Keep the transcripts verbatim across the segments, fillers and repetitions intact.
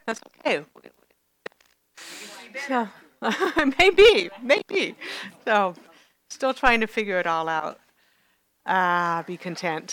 That's okay. So, maybe, maybe. So, still trying to figure it all out. Ah, be content.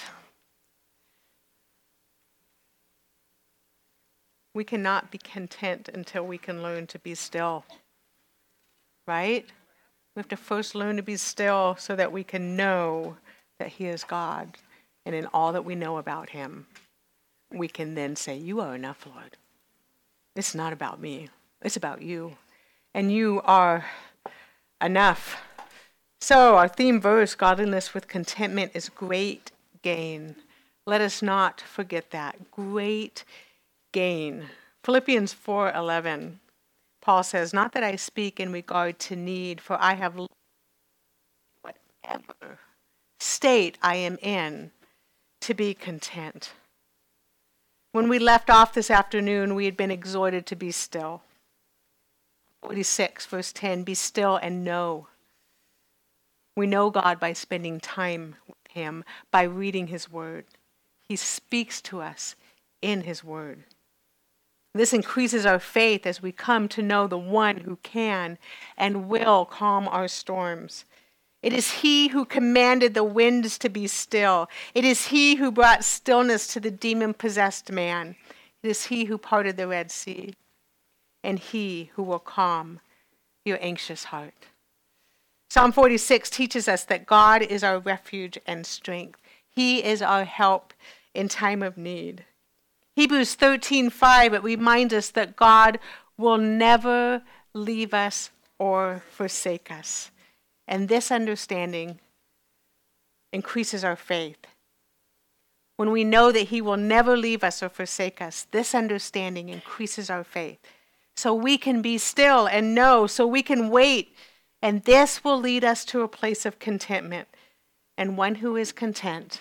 We cannot be content until we can learn to be still. Right? We have to first learn to be still so that we can know that He is God. And in all that we know about Him, we can then say, you are enough, Lord. It's not about me. It's about you. And you are enough. So our theme verse, godliness with contentment, is great gain. Let us not forget that. Great gain. Philippians four eleven, Paul says, not that I speak in regard to need, for I have whatever state I am in to be content. When we left off this afternoon, we had been exhorted to be still. forty-six, verse ten, be still and know. We know God by spending time with Him, by reading His Word. He speaks to us in His Word. This increases our faith as we come to know the one who can and will calm our storms. It is He who commanded the winds to be still. It is He who brought stillness to the demon-possessed man. It is He who parted the Red Sea. And He who will calm your anxious heart. Psalm forty-six teaches us that God is our refuge and strength. He is our help in time of need. Hebrews thirteen five, it reminds us that God will never leave us or forsake us. And this understanding increases our faith. When we know that He will never leave us or forsake us, this understanding increases our faith. So we can be still and know, so we can wait. And this will lead us to a place of contentment. And one who is content.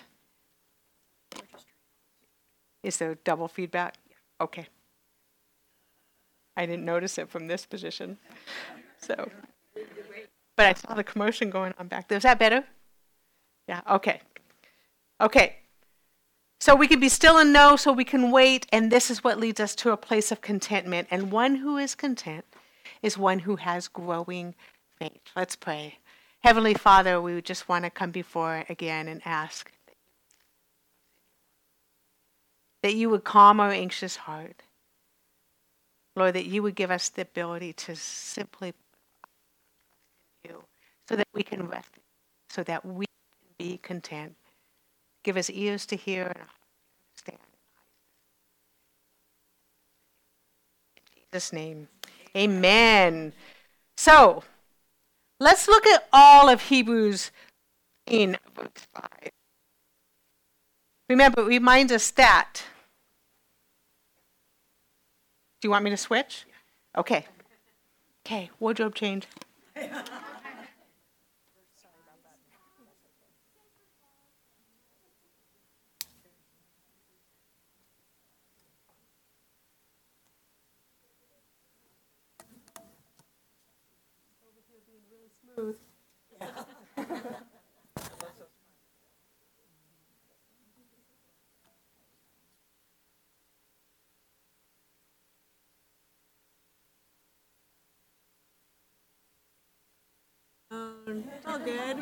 Is there double feedback? Okay. I didn't notice it from this position. So, but I saw the commotion going on back there. Is that better? Yeah, okay. Okay. So we can be still and know, so we can wait, and this is what leads us to a place of contentment. And one who is content is one who has growing faith. Let's pray. Heavenly Father, we just want to come before again and ask that you would calm our anxious heart. Lord, that you would give us the ability to simply trust in you so that we can rest, so that we can be content. Give us ears to hear and a heart to understand. In Jesus' name, amen. So, let's look at all of Hebrews in verse five. Remember, it reminds us that. Do you want me to switch? Okay. Okay, wardrobe change. Smooth. Yeah. um, it's all good.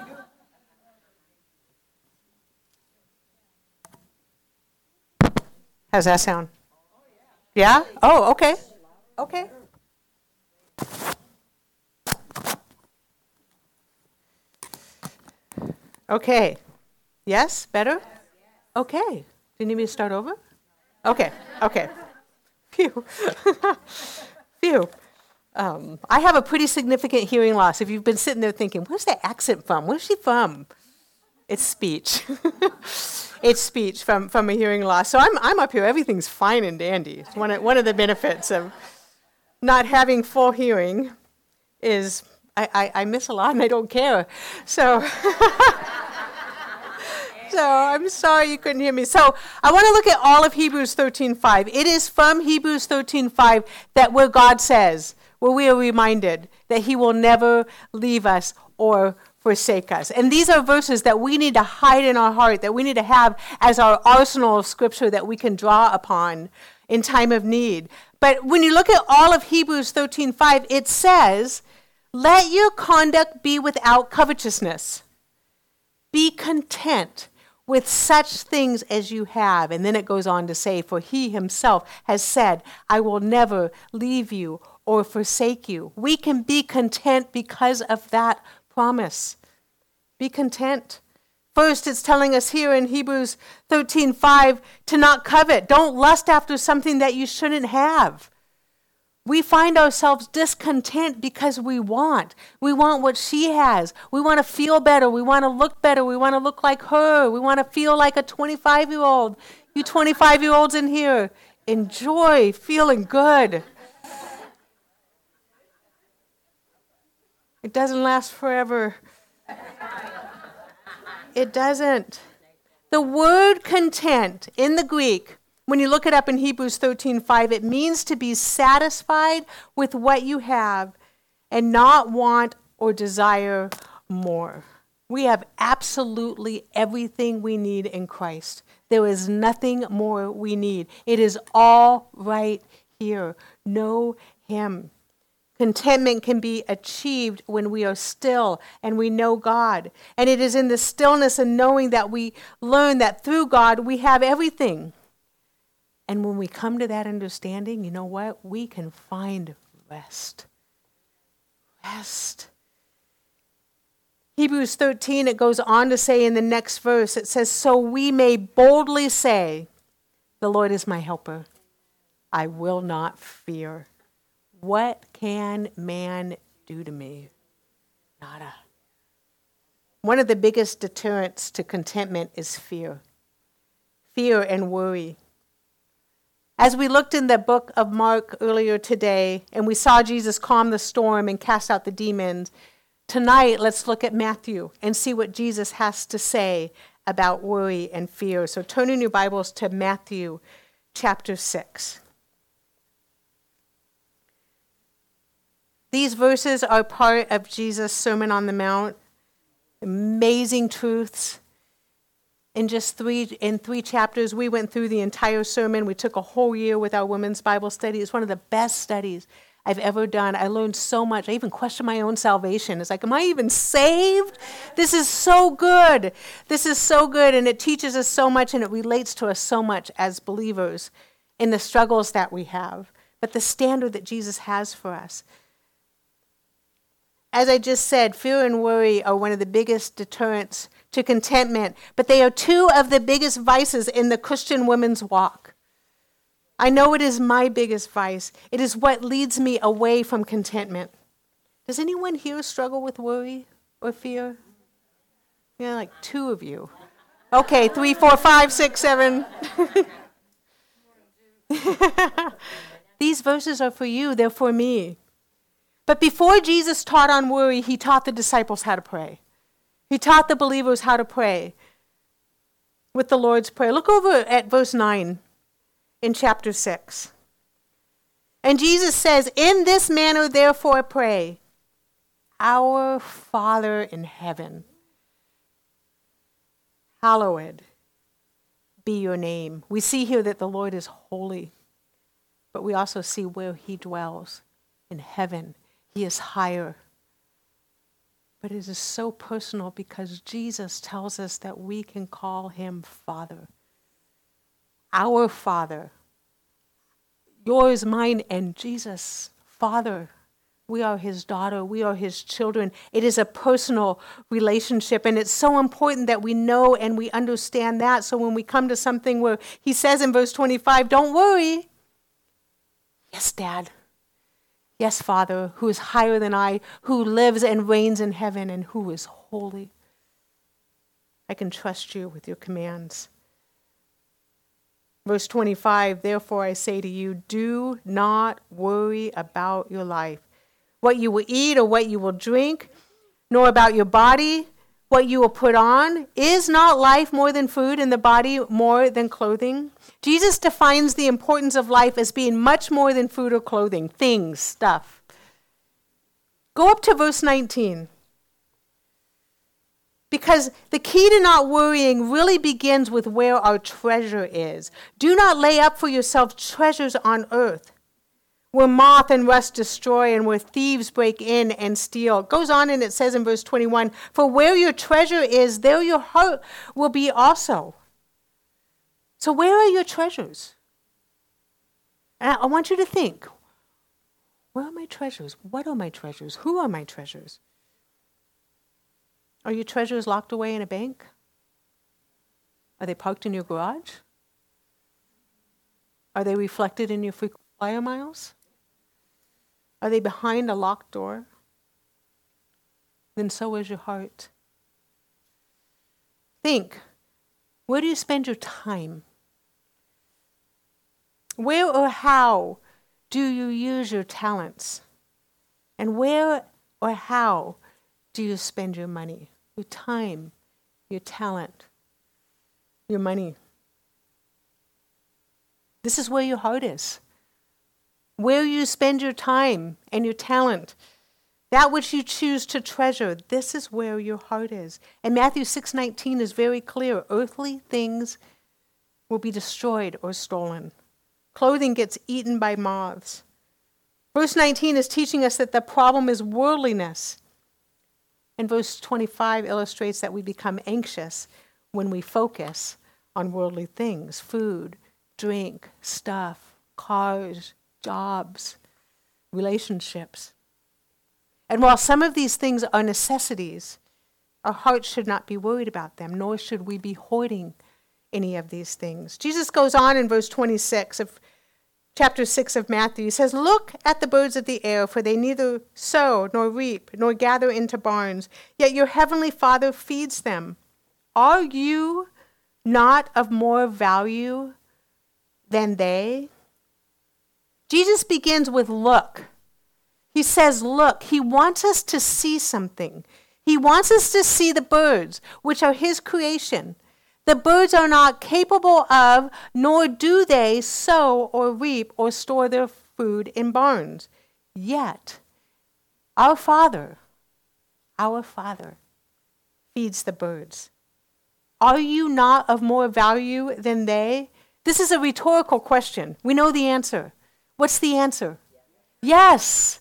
How's that sound? Yeah? Oh, okay. Okay. Okay. Yes? Better? Okay. Do you need me to start over? Okay. Okay. Phew. Phew. Um, I have a pretty significant hearing loss. If you've been sitting there thinking, where's that accent from? Where's she from? It's speech. It's speech from, from a hearing loss. So I'm I'm up here. Everything's fine and dandy. It's one of, one of the benefits of not having full hearing is I, I, I miss a lot and I don't care. So... So I'm sorry you couldn't hear me. So I want to look at all of Hebrews thirteen five. It is from Hebrews thirteen five that where God says, where we are reminded that he will never leave us or forsake us. And these are verses that we need to hide in our heart, that we need to have as our arsenal of scripture that we can draw upon in time of need. But when you look at all of Hebrews thirteen five, it says, let your conduct be without covetousness. Be content with such things as you have. And then it goes on to say, for he himself has said, I will never leave you or forsake you. We can be content because of that promise. Be content. First, it's telling us here in Hebrews thirteen five to not covet. Don't lust after something that you shouldn't have. We find ourselves discontent because we want. We want what she has. We want to feel better. We want to look better. We want to look like her. We want to feel like a twenty-five-year-old. You twenty-five-year-olds in here, enjoy feeling good. It doesn't last forever. It doesn't. The word content in the Greek, when you look it up in Hebrews thirteen five, it means to be satisfied with what you have and not want or desire more. We have absolutely everything we need in Christ. There is nothing more we need. It is all right here. Know Him. Contentment can be achieved when we are still and we know God. And it is in the stillness and knowing that we learn that through God we have everything. And when we come to that understanding, you know what? We can find rest. Rest. Hebrews thirteen, it goes on to say in the next verse, it says, so we may boldly say, the Lord is my helper. I will not fear. What can man do to me? Nada. One of the biggest deterrents to contentment is fear. Fear and worry. As we looked in the book of Mark earlier today, and we saw Jesus calm the storm and cast out the demons, tonight let's look at Matthew and see what Jesus has to say about worry and fear. So turn in your Bibles to Matthew chapter six. These verses are part of Jesus' Sermon on the Mount. Amazing truths. In just three in three chapters, we went through the entire sermon. We took a whole year with our women's Bible study. It's one of the best studies I've ever done. I learned so much. I even questioned my own salvation. It's like, am I even saved? This is so good. This is so good, and it teaches us so much, and it relates to us so much as believers in the struggles that we have, but the standard that Jesus has for us. As I just said, fear and worry are one of the biggest deterrents to contentment, but they are two of the biggest vices in the Christian woman's walk. I know it is my biggest vice. It is what leads me away from contentment. Does anyone here struggle with worry or fear? Yeah, like two of you. Okay, three, four, five, six, seven. These verses are for you. They're for me. But before Jesus taught on worry, he taught the disciples how to pray. He taught the believers how to pray with the Lord's Prayer. Look over at verse nine in chapter six. And Jesus says, in this manner therefore pray, our Father in heaven, hallowed be your name. We see here that the Lord is holy, but we also see where he dwells in heaven. He is higher. But it is so personal because Jesus tells us that we can call him Father. Our Father. Yours, mine, and Jesus. Father. We are his daughter. We are his children. It is a personal relationship, and it's so important that we know and we understand that. So when we come to something where he says in verse twenty-five, don't worry. Yes, Dad. Yes, Father, who is higher than I, who lives and reigns in heaven, and who is holy. I can trust you with your commands. Verse twenty-five, therefore I say to you, do not worry about your life, what you will eat or what you will drink, nor about your body, what you will put on. Is not life more than food and the body more than clothing? Jesus defines the importance of life as being much more than food or clothing, things, stuff. Go up to verse nineteen. Because the key to not worrying really begins with where our treasure is. Do not lay up for yourself treasures on earth, where moth and rust destroy and where thieves break in and steal. It goes on and it says in verse twenty-one, for where your treasure is, there your heart will be also. So where are your treasures? And I want you to think, where are my treasures? What are my treasures? Who are my treasures? Are your treasures locked away in a bank? Are they parked in your garage? Are they reflected in your frequent flyer miles? Are they behind a locked door? Then so is your heart. Think, where do you spend your time? Where or how do you use your talents? And where or how do you spend your money? Your time, your talent, your money. This is where your heart is. Where you spend your time and your talent, that which you choose to treasure, this is where your heart is. And Matthew six nineteen is very clear. Earthly things will be destroyed or stolen. Clothing gets eaten by moths. Verse nineteen is teaching us that the problem is worldliness. And verse twenty-five illustrates that we become anxious when we focus on worldly things, food, drink, stuff, cars, jobs, relationships. And while some of these things are necessities, our hearts should not be worried about them, nor should we be hoarding any of these things. Jesus goes on in verse twenty-six of chapter six of Matthew. He says, look at the birds of the air, for they neither sow nor reap nor gather into barns, yet your heavenly Father feeds them. Are you not of more value than they? Jesus begins with look. He says, look. He wants us to see something. He wants us to see the birds, which are his creation. The birds are not capable of, nor do they sow or reap or store their food in barns. Yet, our Father, our Father, feeds the birds. Are you not of more value than they? This is a rhetorical question. We know the answer. What's the answer? Yes.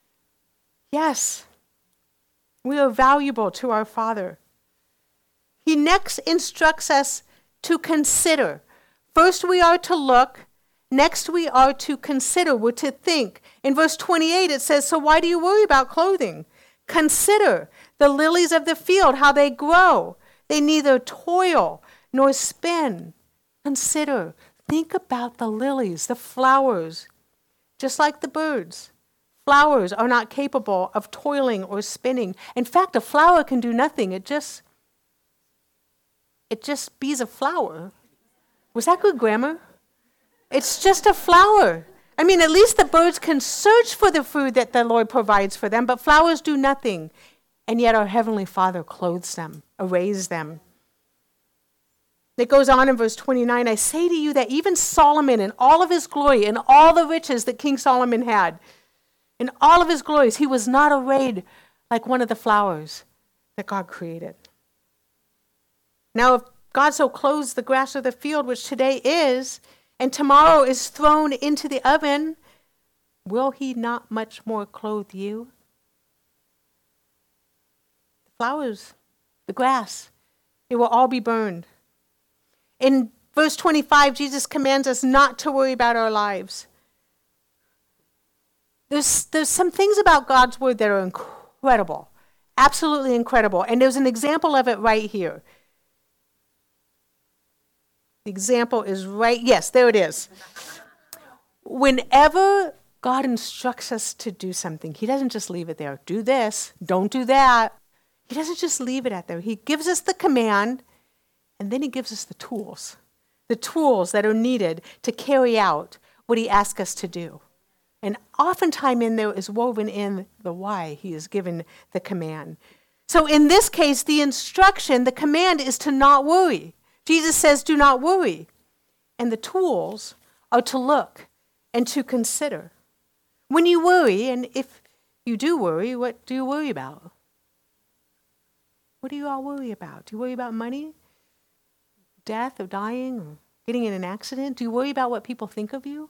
Yes. We are valuable to our Father. He next instructs us to consider. First we are to look. Next we are to consider. We're to think. In verse twenty-eight it says, so why do you worry about clothing? Consider the lilies of the field, how they grow. They neither toil nor spin. Consider. Think about the lilies, the flowers. Just like the birds. Flowers are not capable of toiling or spinning. In fact, a flower can do nothing. It just It just bees a flower. Was that good grammar? It's just a flower. I mean, at least the birds can search for the food that the Lord provides for them, but flowers do nothing. And yet our Heavenly Father clothes them, arrays them. It goes on in verse twenty-nine, I say to you that even Solomon in all of his glory, in all the riches that King Solomon had, in all of his glories, he was not arrayed like one of the flowers that God created. Now, if God so clothes the grass of the field, which today is, and tomorrow is thrown into the oven, will he not much more clothe you? The flowers, the grass, it will all be burned. In verse twenty-five, Jesus commands us not to worry about our lives. There's, there's some things about God's word that are incredible, absolutely incredible. And there's an example of it right here. The example is right, yes, there it is. Whenever God instructs us to do something, he doesn't just leave it there. Do this, don't do that. He doesn't just leave it at there. He gives us the command, and then he gives us the tools. The tools that are needed to carry out what he asks us to do. And oftentimes in there is woven in the why he has given the command. So in this case, the instruction, the command is to not worry. Jesus says, do not worry. And the tools are to look and to consider. When you worry, and if you do worry, what do you worry about? What do you all worry about? Do you worry about money? Death or dying or getting in an accident? Do you worry about what people think of you?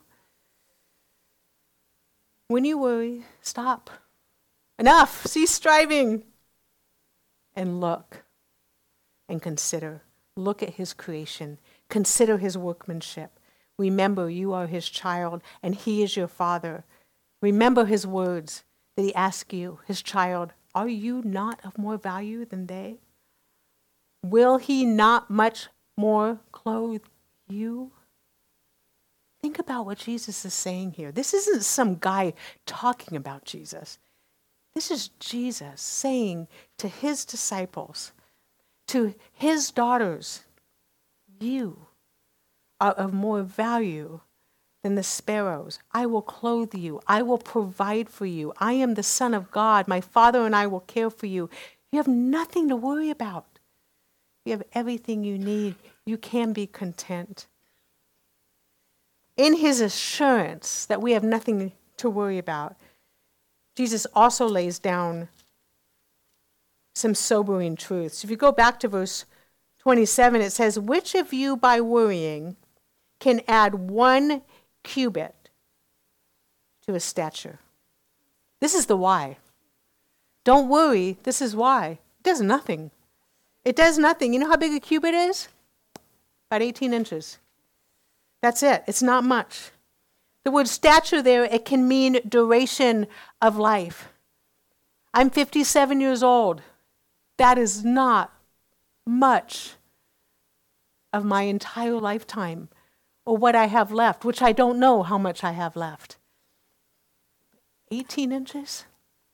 When you worry, stop. Enough. Cease striving. And look and consider. Look at his creation. Consider his workmanship. Remember, you are his child and he is your father. Remember his words that he asked you, his child, are you not of more value than they? Will he not much more clothe you? Think about what Jesus is saying here. This isn't some guy talking about Jesus. This is Jesus saying to his disciples, to his daughters, you are of more value than the sparrows. I will clothe you. I will provide for you. I am the Son of God. My Father and I will care for you. You have nothing to worry about. You have everything you need. You can be content. In his assurance that we have nothing to worry about, Jesus also lays down some sobering truths. If you go back to verse twenty-seven, it says, which of you by worrying can add one cubit to his stature? This is the why. Don't worry, this is why. It does nothing. It does nothing. You know how big a cubit is? About eighteen inches. That's it. It's not much. The word stature there, it can mean duration of life. I'm fifty-seven years old. That is not much of my entire lifetime or what I have left, which I don't know how much I have left. eighteen inches?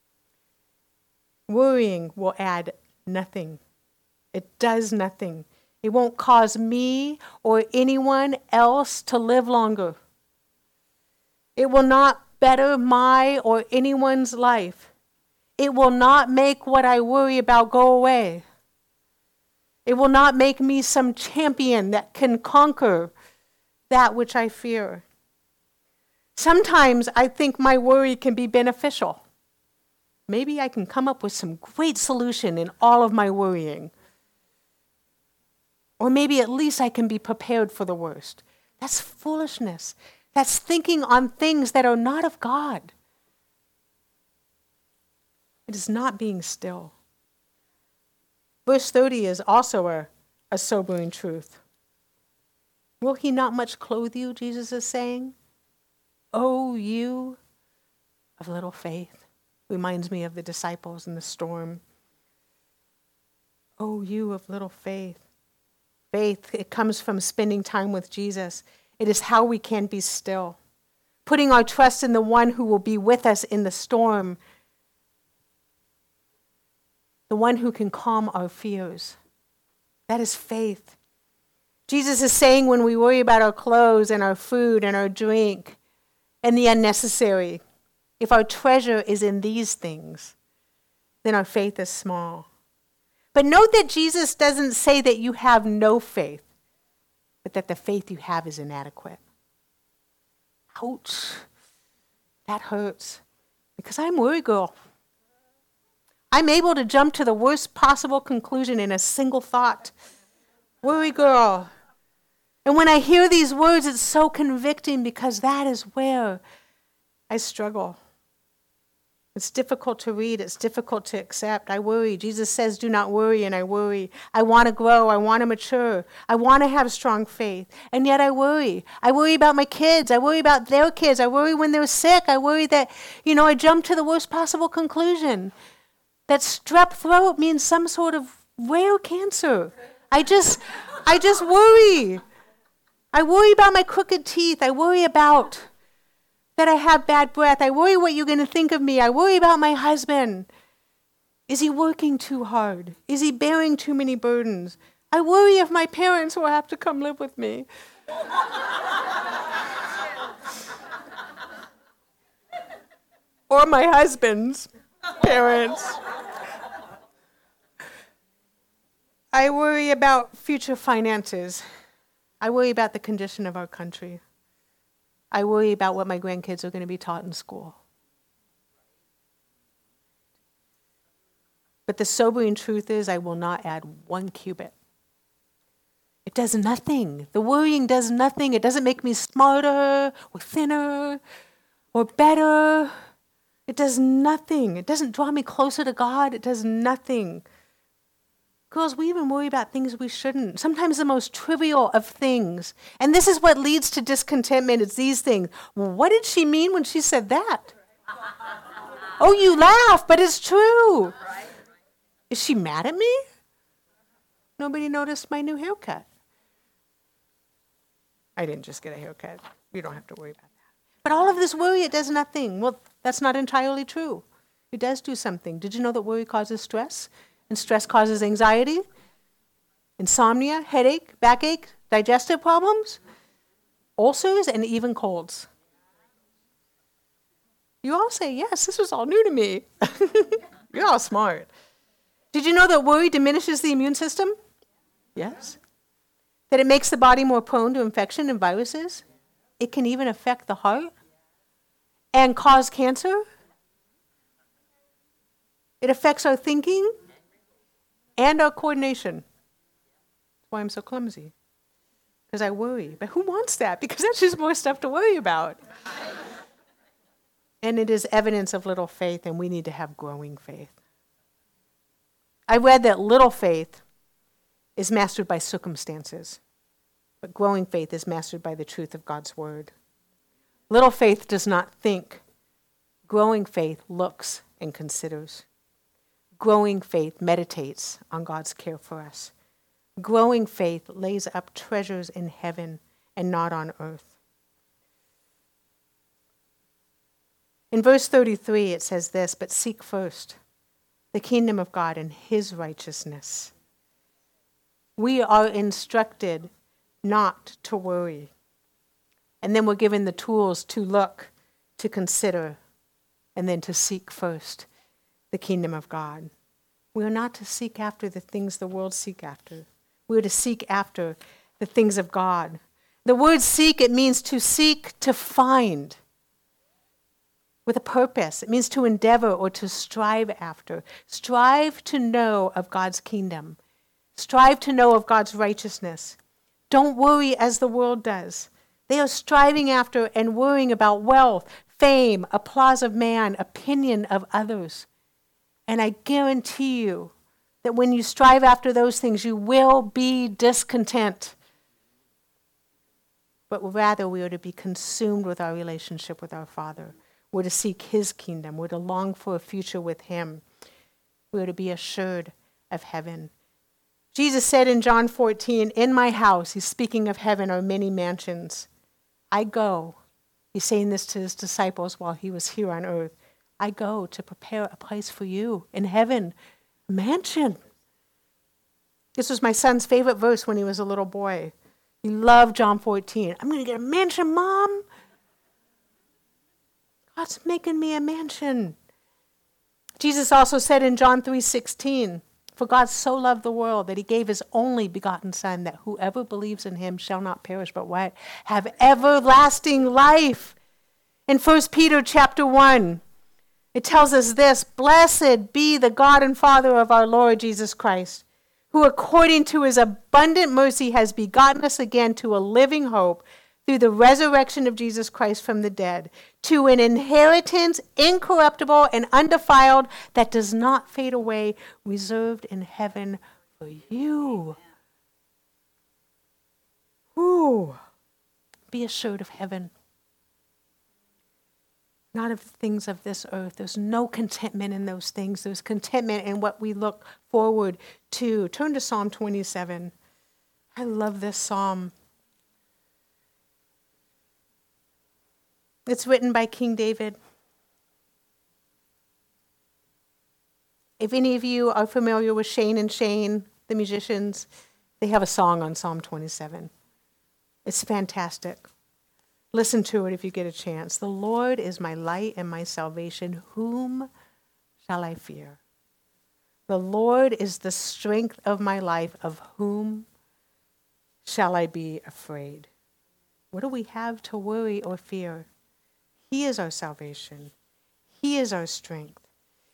Worrying will add nothing. It does nothing. It won't cause me or anyone else to live longer. It will not better my or anyone's life. It will not make what I worry about go away. It will not make me some champion that can conquer that which I fear. Sometimes I think my worry can be beneficial. Maybe I can come up with some great solution in all of my worrying. Or maybe at least I can be prepared for the worst. That's foolishness. That's thinking on things that are not of God. It is not being still. Verse thirty is also a, a sobering truth. Will he not much clothe you, Jesus is saying? Oh, you of little faith. Reminds me of the disciples in the storm. Oh, you of little faith. Faith, it comes from spending time with Jesus. It is how we can be still. Putting our trust in the one who will be with us in the storm. The one who can calm our fears. That is faith. Jesus is saying when we worry about our clothes and our food and our drink and the unnecessary, if our treasure is in these things, then our faith is small. But note that Jesus doesn't say that you have no faith, but that the faith you have is inadequate. Ouch. That hurts. Because I'm a worry girl. I'm able to jump to the worst possible conclusion in a single thought. Worry girl. And when I hear these words, it's so convicting because that is where I struggle. It's difficult to read. It's difficult to accept. I worry. Jesus says, do not worry, and I worry. I want to grow. I want to mature. I want to have strong faith. And yet I worry. I worry about my kids. I worry about their kids. I worry when they're sick. I worry that, you know, I jump to the worst possible conclusion. That strep throat means some sort of rare cancer. I just, I just worry. I worry about my crooked teeth. I worry about that I have bad breath. I worry what you're going to think of me. I worry about my husband. Is he working too hard? Is he bearing too many burdens? I worry if my parents will have to come live with me. Or my husband's parents. I worry about future finances. I worry about the condition of our country. I worry about what my grandkids are going to be taught in school. But the sobering truth is, I will not add one cubit. It does nothing. The worrying does nothing. It doesn't make me smarter or thinner or better. It does nothing. It doesn't draw me closer to God. It does nothing. Girls, we even worry about things we shouldn't. Sometimes the most trivial of things. And this is what leads to discontentment. It's these things. Well, what did she mean when she said that? Oh, you laugh, but it's true. Is she mad at me? Nobody noticed my new haircut. I didn't just get a haircut. You don't have to worry about that. But all of this worry, it does nothing. Well, that's not entirely true. It does do something. Did you know that worry causes stress? And stress causes anxiety, insomnia, headache, backache, digestive problems, ulcers, and even colds. You all say, yes, this was all new to me. You're all smart. Did you know that worry diminishes the immune system? Yes. That it makes the body more prone to infection and viruses? It can even affect the heart and cause cancer. It affects our thinking and our coordination. That's why I'm so clumsy. Because I worry. But who wants that? Because that's just more stuff to worry about. And it is evidence of little faith, and we need to have growing faith. I read that little faith is mastered by circumstances, but growing faith is mastered by the truth of God's word. Little faith does not think. Growing faith looks and considers. Growing faith meditates on God's care for us. Growing faith lays up treasures in heaven and not on earth. In verse thirty-three, it says this, but seek first the kingdom of God and his righteousness. We are instructed not to worry. And then we're given the tools to look, to consider, and then to seek first the kingdom of God. We are not to seek after the things the world seek after. We are to seek after the things of God. The word seek, it means to seek, to find. With a purpose. It means to endeavor or to strive after. Strive to know of God's kingdom. Strive to know of God's righteousness. Don't worry as the world does. They are striving after and worrying about wealth, fame, applause of man, opinion of others. And I guarantee you that when you strive after those things, you will be discontent. But rather, we are to be consumed with our relationship with our Father. We're to seek his kingdom. We're to long for a future with him. We're to be assured of heaven. Jesus said in John fourteen, in my house, he's speaking of heaven, are many mansions. I go. He's saying this to his disciples while he was here on earth. I go to prepare a place for you in heaven, a mansion. This was my son's favorite verse when he was a little boy. He loved John fourteen. I'm going to get a mansion, Mom. God's making me a mansion. Jesus also said in John three sixteen, for God so loved the world that he gave his only begotten Son, that whoever believes in him shall not perish, but what? Have everlasting life. In First Peter chapter one, it tells us this, blessed be the God and Father of our Lord Jesus Christ, who according to his abundant mercy has begotten us again to a living hope through the resurrection of Jesus Christ from the dead, to an inheritance incorruptible and undefiled that does not fade away, reserved in heaven for you. Ooh, be assured of heaven. Not of the things of this earth. There's no contentment in those things. There's contentment in what we look forward to. Turn to Psalm twenty-seven. I love this psalm. It's written by King David. If any of you are familiar with Shane and Shane, the musicians, they have a song on Psalm twenty-seven. It's fantastic. Listen to it if you get a chance. The Lord is my light and my salvation. Whom shall I fear? The Lord is the strength of my life. Of whom shall I be afraid? What do we have to worry or fear? He is our salvation. He is our strength.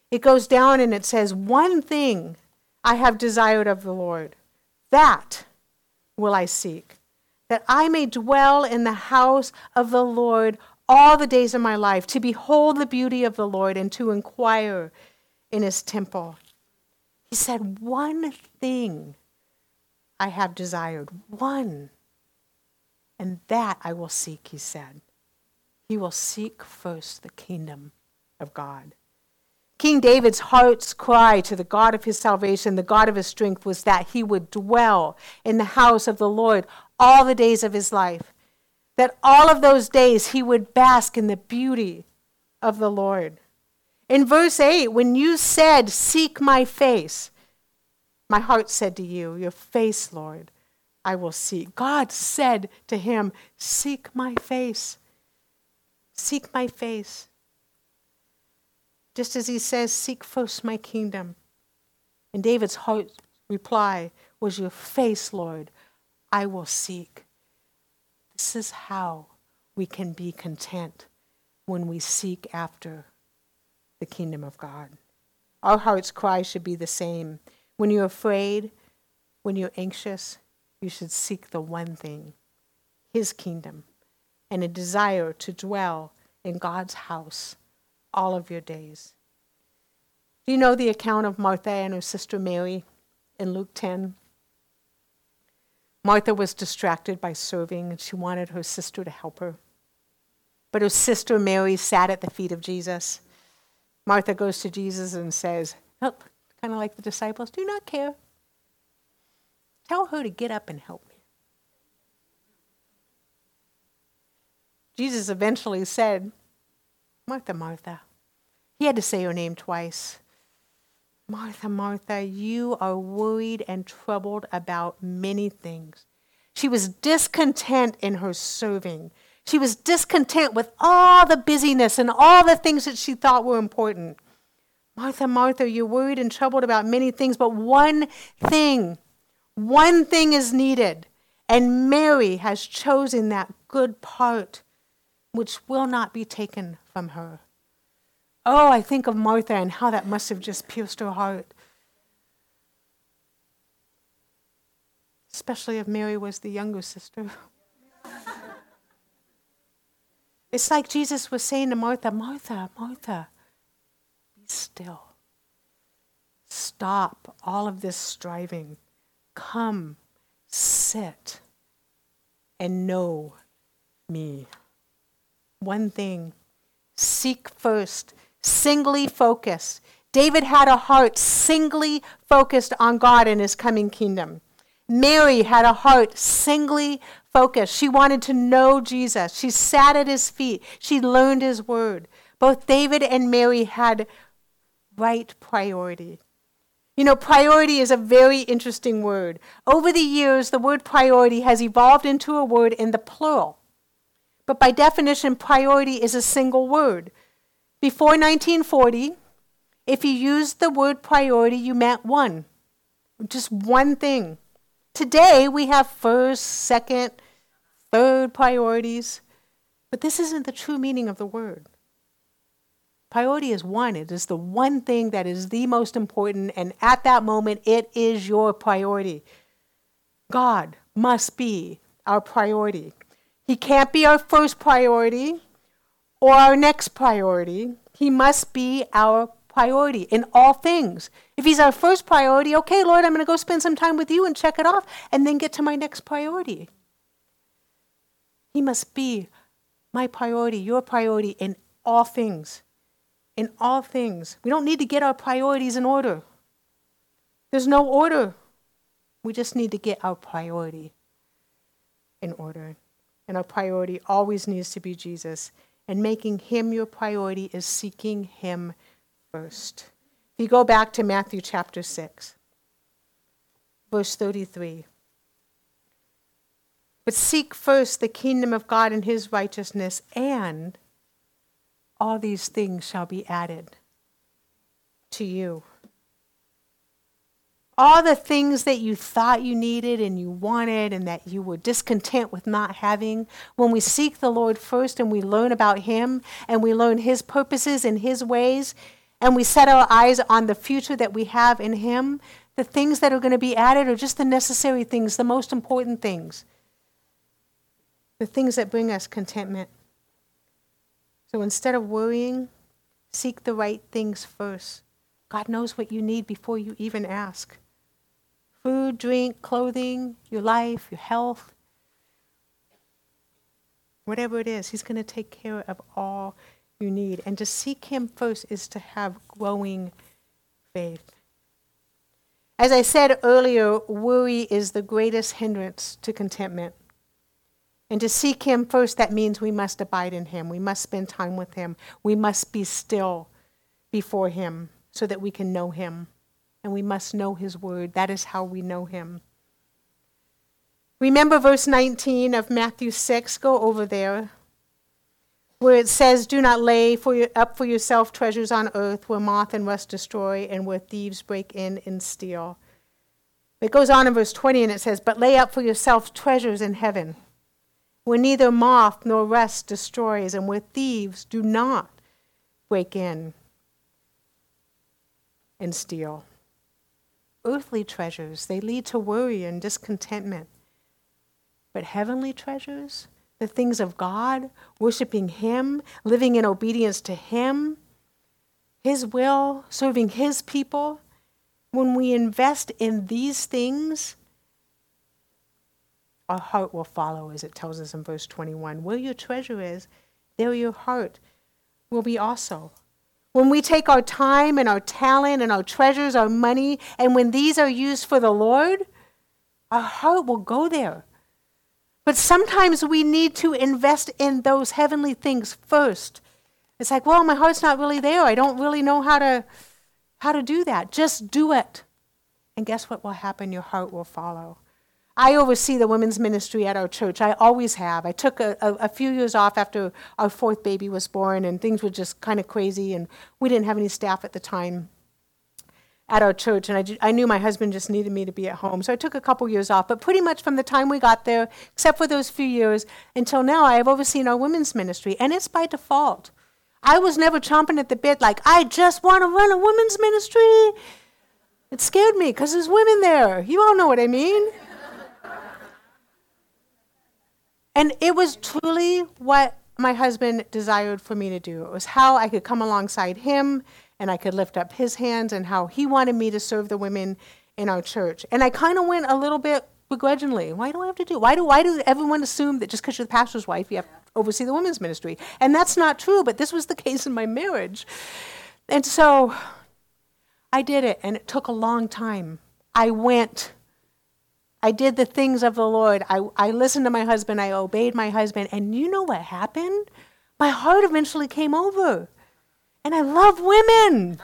It goes down and it says, one thing I have desired of the Lord, that will I seek, that I may dwell in the house of the Lord all the days of my life, to behold the beauty of the Lord and to inquire in his temple. He said, one thing I have desired, one, and that I will seek, he said. He will seek first the kingdom of God. King David's heart's cry to the God of his salvation, the God of his strength, was that he would dwell in the house of the Lord all the days of his life. That all of those days he would bask in the beauty of the Lord. In verse eight, when you said, seek my face, my heart said to you, your face, Lord, I will seek. God said to him, seek my face. Seek my face. Just as he says, seek first my kingdom. And David's heart reply was, your face, Lord, I will seek. This is how we can be content when we seek after the kingdom of God. Our heart's cry should be the same. When you're afraid, when you're anxious, you should seek the one thing, his kingdom, and a desire to dwell in God's house all of your days. Do you know the account of Martha and her sister Mary in Luke ten? Martha was distracted by serving, and she wanted her sister to help her. But her sister Mary sat at the feet of Jesus. Martha goes to Jesus and says, oh, kind of like the disciples, do not care. Tell her to get up and help me. Jesus eventually said, Martha, Martha. He had to say her name twice. Martha, Martha, you are worried and troubled about many things. She was discontent in her serving. She was discontent with all the busyness and all the things that she thought were important. Martha, Martha, you're worried and troubled about many things, but one thing, one thing is needed. And Mary has chosen that good part, which will not be taken from her. Oh, I think of Martha and how that must have just pierced her heart. Especially if Mary was the younger sister. It's like Jesus was saying to Martha, Martha, Martha, be still. Stop all of this striving. Come, sit, and know me. One thing, seek first, singly focused. David had a heart singly focused on God and his coming kingdom. Mary had a heart singly focused. She wanted to know Jesus. She sat at his feet. She learned his word. Both David and Mary had right priority. You know, priority is a very interesting word. Over the years, the word priority has evolved into a word in the plural. But by definition, priority is a single word. Before nineteen forty, if you used the word priority, you meant one. Just one thing. Today, we have first, second, third priorities. But this isn't the true meaning of the word. Priority is one. It is the one thing that is the most important, and at that moment, it is your priority. God must be our priority. He can't be our first priority or our next priority. He must be our priority in all things. If he's our first priority, okay, Lord, I'm going to go spend some time with you and check it off and then get to my next priority. He must be my priority, your priority in all things. In all things. We don't need to get our priorities in order. There's no order. We just need to get our priority in order. And our priority always needs to be Jesus. And making him your priority is seeking him first. If you go back to Matthew chapter six, verse thirty-three. But seek first the kingdom of God and his righteousness, and all these things shall be added to you. All the things that you thought you needed and you wanted and that you were discontent with not having, when we seek the Lord first and we learn about him and we learn his purposes and his ways, and we set our eyes on the future that we have in him, the things that are going to be added are just the necessary things, the most important things, the things that bring us contentment. So instead of worrying, seek the right things first. God knows what you need before you even ask. Food, drink, clothing, your life, your health, whatever it is, he's going to take care of all you need. And to seek him first is to have growing faith. As I said earlier, worry is the greatest hindrance to contentment. And to seek him first, that means we must abide in him. We must spend time with him. We must be still before him so that we can know him. And we must know his word. That is how we know him. Remember verse nineteen of Matthew six. Go over there. Where it says, do not lay for your, up for yourself treasures on earth where moth and rust destroy and where thieves break in and steal. It goes on in verse twenty and it says, but lay up for yourself treasures in heaven where neither moth nor rust destroys and where thieves do not break in and steal. Earthly treasures, they lead to worry and discontentment. But heavenly treasures, the things of God, worshiping him, living in obedience to him, his will, serving his people, when we invest in these things, our heart will follow, as it tells us in verse twenty-one. Where your treasure is, there your heart will be also. When we take our time and our talent and our treasures, our money, and when these are used for the Lord, our heart will go there. But sometimes we need to invest in those heavenly things first. It's like, well, my heart's not really there. I don't really know how to, how to do that. Just do it. And guess what will happen? Your heart will follow. I oversee the women's ministry at our church. I always have. I took a, a, a few years off after our fourth baby was born, and things were just kind of crazy, and we didn't have any staff at the time at our church, and I, I knew my husband just needed me to be at home. So I took a couple years off, but pretty much from the time we got there, except for those few years, until now, I have overseen our women's ministry, and it's by default. I was never chomping at the bit like, I just want to run a women's ministry. It scared me because there's women there. You all know what I mean. And it was truly what my husband desired for me to do. It was how I could come alongside him and I could lift up his hands and how he wanted me to serve the women in our church. And I kind of went a little bit begrudgingly. Why do I have to do? Why do why do everyone assume that just because you're the pastor's wife, you have to oversee the women's ministry? And that's not true, but this was the case in my marriage. And so I did it, and it took a long time. I went. I did the things of the Lord. I, I listened to my husband. I obeyed my husband. And you know what happened? My heart eventually came over. And I love women.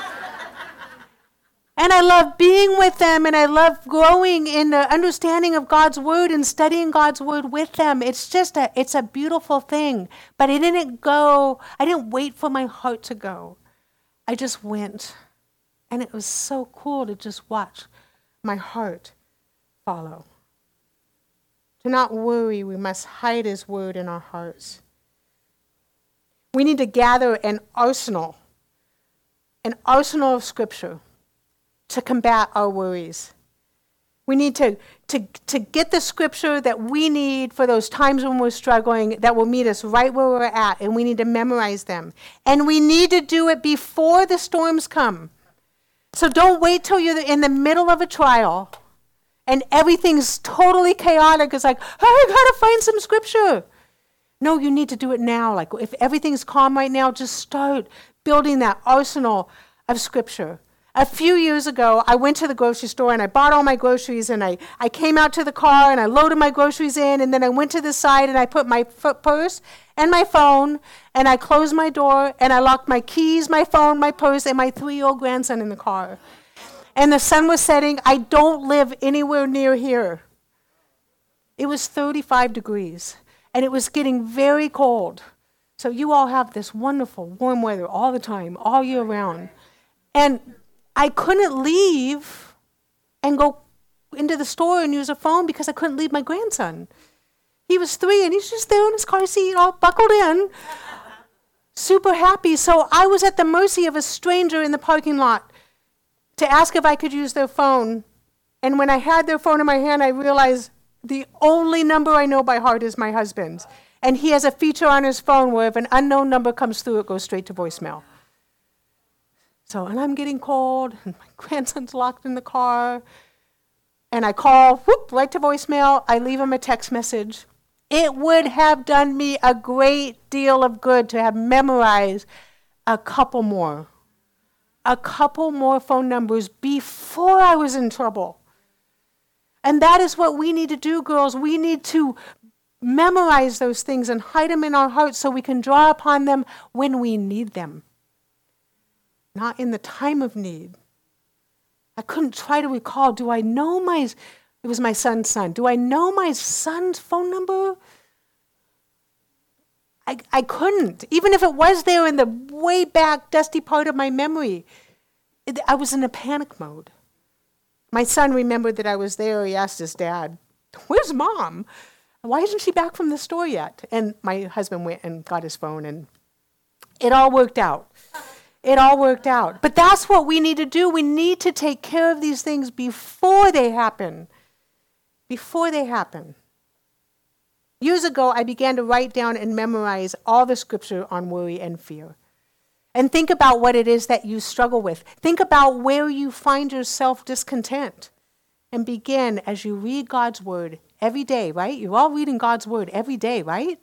And I love being with them. And I love growing in the understanding of God's word and studying God's word with them. It's just a, it's a beautiful thing. But I didn't go, I didn't wait for my heart to go. I just went. And it was so cool to just watch my heart follow. To not worry, we must hide his word in our hearts. We need to gather an arsenal, an arsenal of scripture to combat our worries. We need to, to, to get the scripture that we need for those times when we're struggling that will meet us right where we're at, and we need to memorize them. And we need to do it before the storms come. So don't wait till you're in the middle of a trial and everything's totally chaotic. It's like, oh, I gotta find some scripture. No, you need to do it now. Like if everything's calm right now, just start building that arsenal of scripture. A few years ago, I went to the grocery store and I bought all my groceries, and I, I came out to the car and I loaded my groceries in, and then I went to the side and I put my f- purse and my phone, and I closed my door and I locked my keys, my phone, my purse, and my three-year-old grandson in the car. And the sun was setting. I don't live anywhere near here. It was thirty-five degrees, and it was getting very cold. So you all have this wonderful warm weather all the time, all year round. And I couldn't leave and go into the store and use a phone because I couldn't leave my grandson. He was three, and he's just there in his car seat, all buckled in. super happy. So I was at the mercy of a stranger in the parking lot to ask if I could use their phone. And when I had their phone in my hand, I realized the only number I know by heart is my husband's. And he has a feature on his phone where if an unknown number comes through, it goes straight to voicemail. So, and I'm getting cold, and my grandson's locked in the car, and I call, whoop, right to voicemail. I leave him a text message. It would have done me a great deal of good to have memorized a couple more, a couple more phone numbers before I was in trouble. And that is what we need to do, girls. We need to memorize those things and hide them in our hearts so we can draw upon them when we need them, not in the time of need. I couldn't try to recall, do I know my, it was my son's son, do I know my son's phone number? I, I couldn't, even if it was there in the way back dusty part of my memory. It, I was in a panic mode. My son remembered that I was there. He asked his dad, where's mom? Why isn't she back from the store yet? And my husband went and got his phone, and it all worked out. It all worked out. But that's what we need to do. We need to take care of these things before they happen. Before they happen. Years ago, I began to write down and memorize all the scripture on worry and fear. And think about what it is that you struggle with. Think about where you find yourself discontent. And begin, as you read God's word every day, right? You're all reading God's word every day, right?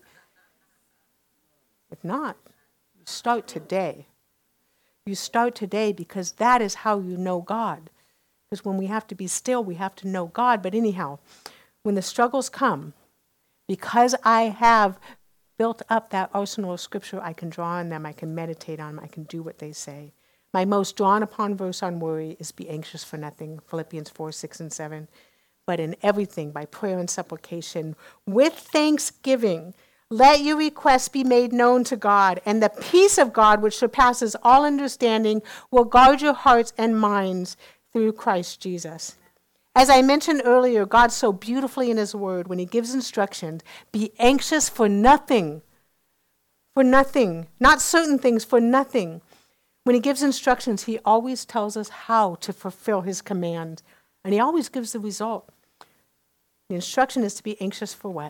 If not, you start today. You start today because that is how you know God. Because when we have to be still, we have to know God. But anyhow, when the struggles come, because I have built up that arsenal of scripture, I can draw on them, I can meditate on them, I can do what they say. My most drawn upon verse on worry is be anxious for nothing, Philippians four, six, and seven. But in everything, by prayer and supplication, with thanksgiving, let your requests be made known to God, and the peace of God, which surpasses all understanding, will guard your hearts and minds through Christ Jesus. As I mentioned earlier, God so beautifully in his word, when he gives instructions, be anxious for nothing. For nothing. Not certain things, for nothing. When he gives instructions, he always tells us how to fulfill his command. And he always gives the result. The instruction is to be anxious for what?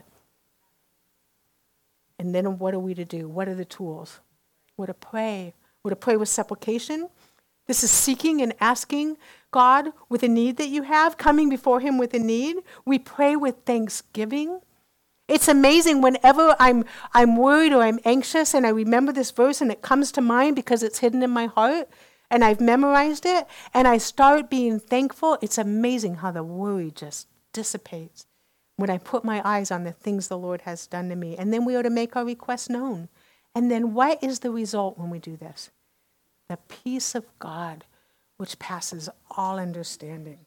And then what are we to do? What are the tools? We're to pray. We're to pray with supplication. This is seeking and asking God with a need that you have, coming before him with a need. We pray with thanksgiving. It's amazing whenever I'm I'm worried or I'm anxious and I remember this verse and it comes to mind because it's hidden in my heart and I've memorized it and I start being thankful. It's amazing how the worry just dissipates when I put my eyes on the things the Lord has done to me. And then we are to make our requests known. And then what is the result when we do this? The peace of God, which passes all understanding.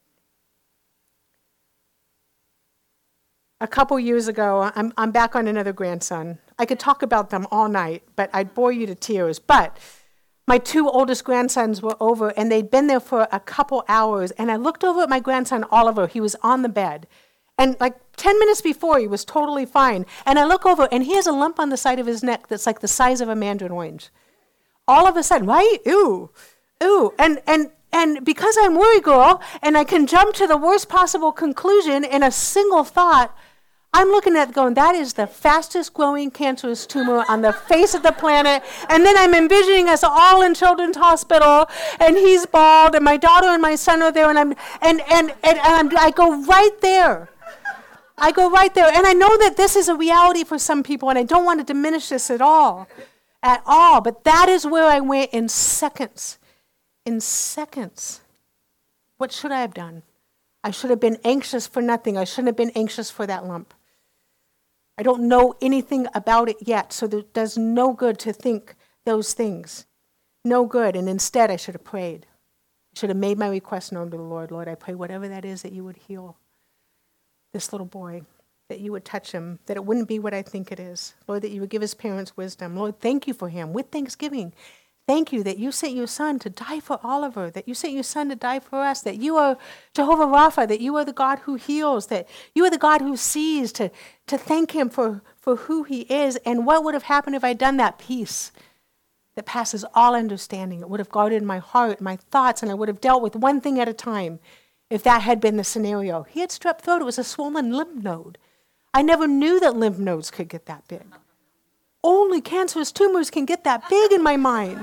A couple years ago, I'm, I'm back on another grandson. I could talk about them all night, but I'd bore you to tears. But my two oldest grandsons were over, and they'd been there for a couple hours. And I looked over at my grandson, Oliver. He was on the bed. And like ten minutes before, he was totally fine. And I look over, and he has a lump on the side of his neck that's like the size of a mandarin orange. All of a sudden, right? Ooh, ooh. And, and, and because I'm worry girl, and I can jump to the worst possible conclusion in a single thought, I'm looking at it going, that is the fastest growing cancerous tumor on the face of the planet. And then I'm envisioning us all in Children's Hospital, and he's bald, and my daughter and my son are there, and I'm and and and, and I'm, I go right there. I go right there. And I know that this is a reality for some people, and I don't want to diminish this at all. At all. But that is where I went in seconds. In seconds. What should I have done? I should have been anxious for nothing. I shouldn't have been anxious for that lump. I don't know anything about it yet, so it does no good to think those things. No good. And instead, I should have prayed. I should have made my request known to the Lord. Lord, I pray whatever that is that you would heal this little boy, that you would touch him, that it wouldn't be what I think it is. Lord, that you would give his parents wisdom. Lord, thank you for him with thanksgiving. Thank you that you sent your son to die for Oliver, that you sent your son to die for us, that you are Jehovah Rapha, that you are the God who heals, that you are the God who sees, to, to thank him for, for who he is. And what would have happened if I'd done that? Peace. that passes all understanding. It would have guarded my heart, my thoughts, and I would have dealt with one thing at a time if that had been the scenario. He had strep throat. It was a swollen lymph node. I never knew that lymph nodes could get that big. Only cancerous tumors can get that big in my mind.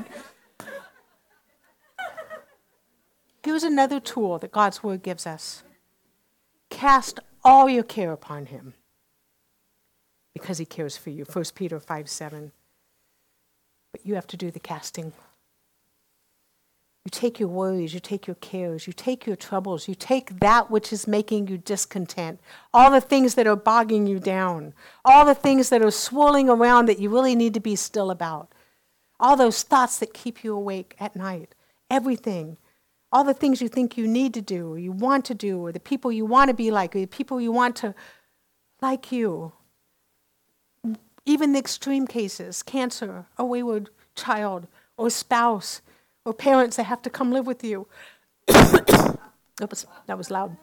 Here's another tool that God's word gives us. Cast all your care upon him because he cares for you. First Peter five seven. But you have to do the casting. You take your worries, you take your cares, you take your troubles, you take that which is making you discontent, all the things that are bogging you down, all the things that are swirling around that you really need to be still about, all those thoughts that keep you awake at night, everything, all the things you think you need to do or you want to do or the people you want to be like or the people you want to like you. Even the extreme cases, cancer, a wayward child or spouse, or parents that have to come live with you. Oops, that was loud.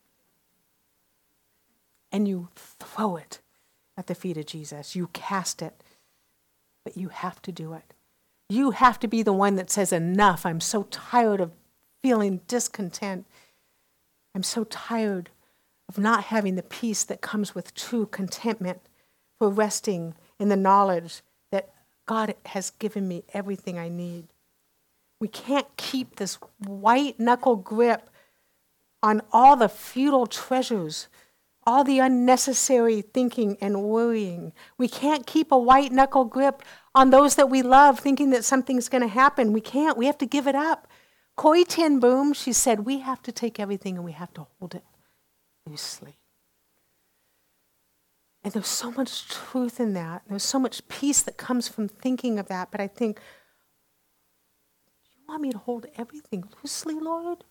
And you throw it at the feet of Jesus. You cast it. But you have to do it. You have to be the one that says, enough. I'm so tired of feeling discontent. I'm so tired of not having the peace that comes with true contentment, for resting in the knowledge that God has given me everything I need. We can't keep this white knuckle grip on all the futile treasures, all the unnecessary thinking and worrying. We can't keep a white knuckle grip on those that we love, thinking that something's going to happen. We can't. We have to give it up. Corrie ten Boom, she said, we have to take everything and we have to hold it loosely. And there's so much truth in that. There's so much peace that comes from thinking of that. But I think, you want me to hold everything loosely, Lord?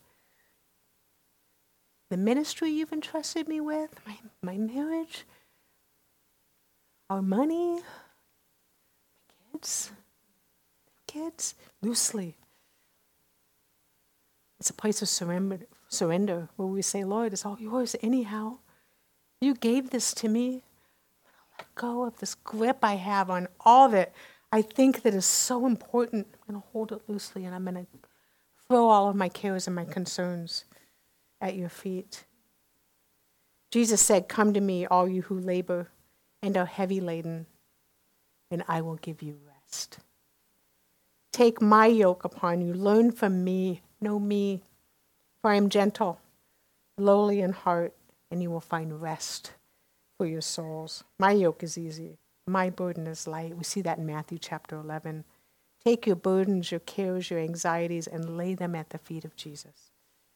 The ministry you've entrusted me with, my, my marriage, our money, my kids, kids, loosely. It's a place of surrender, surrender where we say, Lord, it's all yours anyhow. You gave this to me. I'm going to let go of this grip I have on all that I think that is so important. I'm going to hold it loosely and I'm going to throw all of my cares and my concerns at your feet. Jesus said, come to me, all you who labor and are heavy laden, and I will give you rest. Take my yoke upon you. Learn from me. Know me, for I am gentle, lowly in heart, and you will find rest for your souls. My yoke is easy. My burden is light. We see that in Matthew chapter eleven. Take your burdens, your cares, your anxieties, and lay them at the feet of Jesus.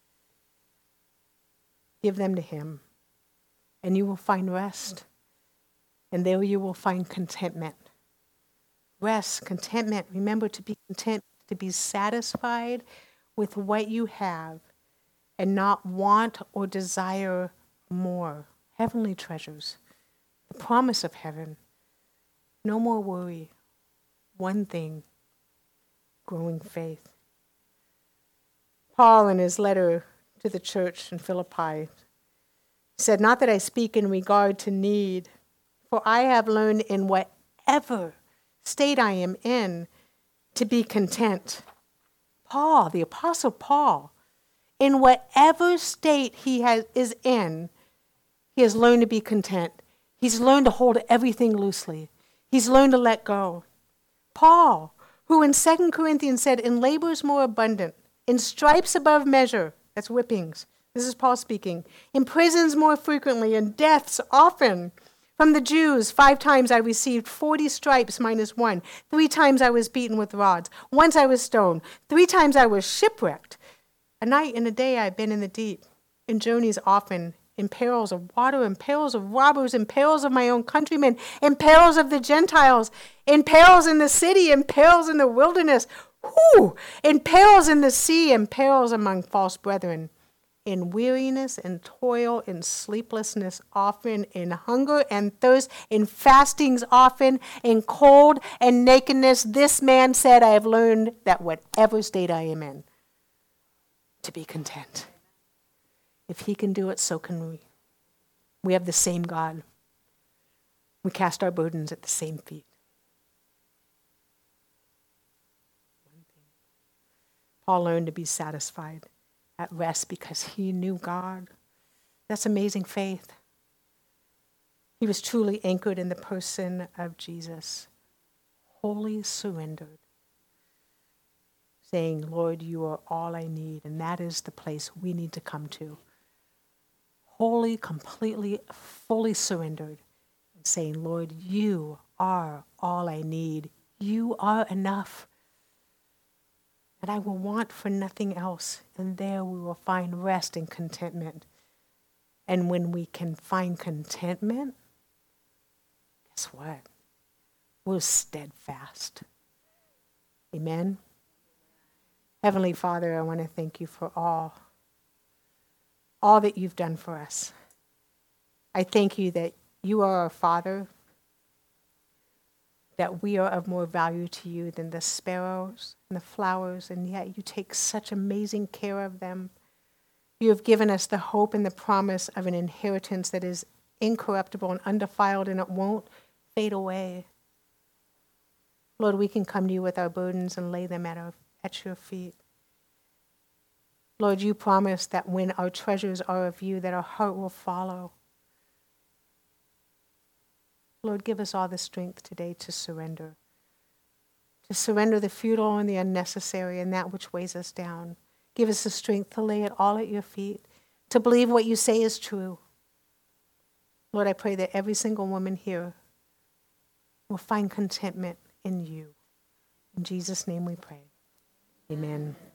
Give them to him, and you will find rest. And there you will find contentment. Rest, contentment. Remember to be content, to be satisfied with what you have and not want or desire more. Heavenly treasures, the promise of heaven. No more worry. One thing, growing faith. Paul, in his letter to the church in Philippi, said, not that I speak in regard to need, for I have learned in whatever state I am in to be content. Paul, the Apostle Paul, in whatever state he has, is in, he has learned to be content. He's learned to hold everything loosely. He's learned to let go. Paul, who in Second Corinthians said, in labors more abundant, in stripes above measure, that's whippings, this is Paul speaking, in prisons more frequently, in deaths often. From the Jews, five times I received forty stripes minus one. Three times I was beaten with rods. Once I was stoned. Three times I was shipwrecked. A night and a day I've been in the deep, in journeys often, in perils of water, in perils of robbers, in perils of my own countrymen, in perils of the Gentiles, in perils in the city, in perils in the wilderness, whoo, in perils in the sea, in perils among false brethren, in weariness and toil, in sleeplessness often, in hunger and thirst, in fastings often, in cold and nakedness. This man said, I have learned that whatever state I am in, to be content. If he can do it, so can we. We have the same God. We cast our burdens at the same feet. Paul learned to be satisfied at rest because he knew God. That's amazing faith. He was truly anchored in the person of Jesus, wholly surrendered, saying, Lord, you are all I need. And that is the place we need to come to. Wholly, completely, fully surrendered, and saying, Lord, you are all I need. You are enough. And I will want for nothing else. And there we will find rest and contentment. And when we can find contentment, guess what? We're steadfast. Amen. Heavenly Father, I want to thank you for all, all that you've done for us. I thank you that you are our Father, that we are of more value to you than the sparrows and the flowers, and yet you take such amazing care of them. You have given us the hope and the promise of an inheritance that is incorruptible and undefiled, and it won't fade away. Lord, we can come to you with our burdens and lay them at, our, at your feet. Lord, you promise that when our treasures are of you, that our heart will follow. Lord, give us all the strength today to surrender. To surrender the futile and the unnecessary and that which weighs us down. Give us the strength to lay it all at your feet, to believe what you say is true. Lord, I pray that every single woman here will find contentment in you. In Jesus' name we pray. Amen.